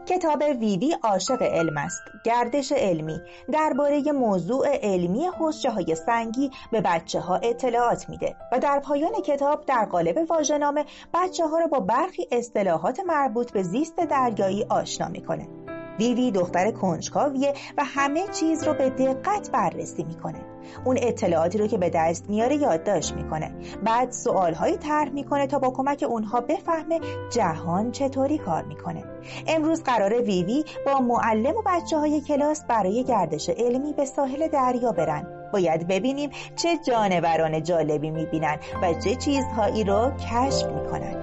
کتاب ویوی عاشق علم است. گردش علمی درباره موضوع علمی حوضچه‌های سنگی به بچه‌ها اطلاعات میده و در پایان کتاب در قالب واژه‌نامه بچه‌ها رو با برخی اصطلاحات مربوط به زیست دریایی آشنا میکنه. ویوی دختر کنجکاویه و همه چیز رو به دقت بررسی میکنه. اون اطلاعاتی رو که به دست میاره یادداشت میکنه. بعد سوالهایی طرح میکنه تا با کمک اونها بفهمه جهان چطوری کار میکنه. امروز قراره ویوی با معلم و بچه‌های کلاس برای گردش علمی به ساحل دریا برن. باید ببینیم چه جانوران جالبی میبینن و چه چیزهایی رو کشف میکنن.